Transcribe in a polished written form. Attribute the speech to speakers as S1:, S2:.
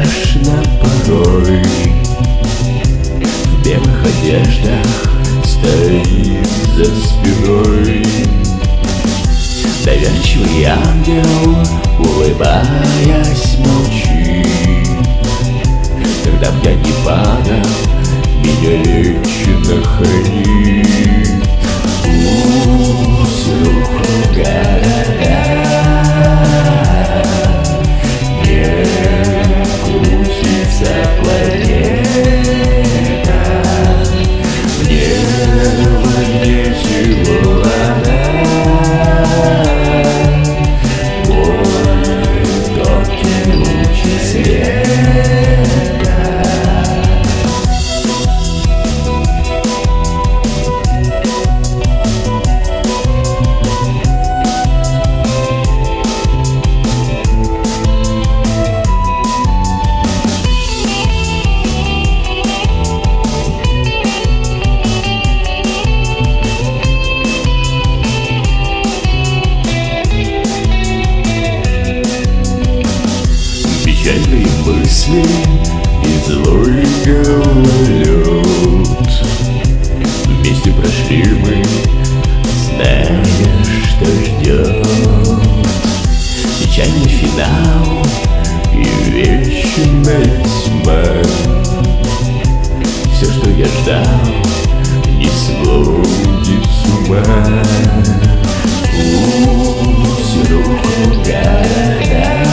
S1: страшно порой. В белых одеждах стоит за спиной доверчивый ангел, улыбаясь, молчит. Когда б я не падал, меня вечно хранит. Пусть рухнут города, не крутится планета, мне важнее всего она. Мой тонкий луч света. Печальные мысли и злой гололед. Вместе прошли мы, зная, что ждет. Печальный финал и вечная тьма. Все, что я ждал, не сводит с ума. Пусть рухнут города,